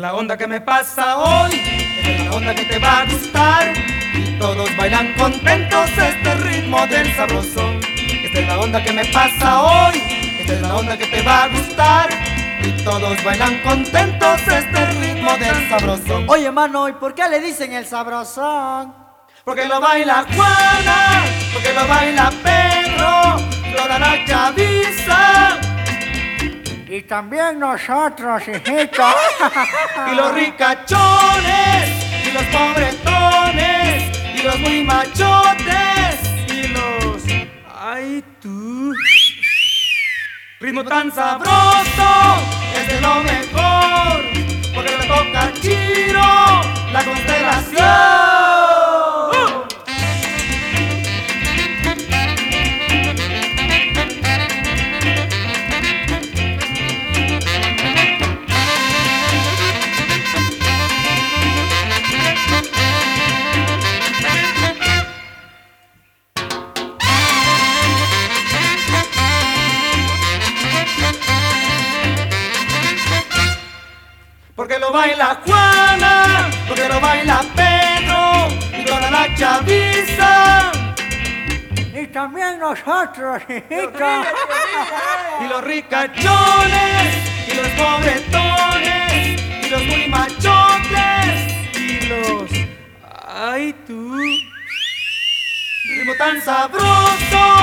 la onda que me pasa hoy, esta es la onda que te va a gustar. Y todos bailan contentos este ritmo del sabrosón. Esta es la onda que me pasa hoy, esta es la onda que te va a gustar. Y todos bailan contentos este ritmo del sabrosón. Oye, mano, ¿y por qué le dicen el sabrosón? Porque lo baila Juana, porque lo baila Pedro, toda la chaviza. Y también nosotros, hijito. Y los ricachones, y los pobretones, y los muy machotes, y los... ¡ay tú! Ritmo tan sabroso, es de lo mejor, porque le toca a Chiro la constelación. Porque lo baila Juana, porque lo baila Pedro, y toda la chaviza. Y también nosotros, hijito. Y los ricachones, y los pobretones, y los muy machotes, y los... ¡ay tú! Ritmo tan sabroso,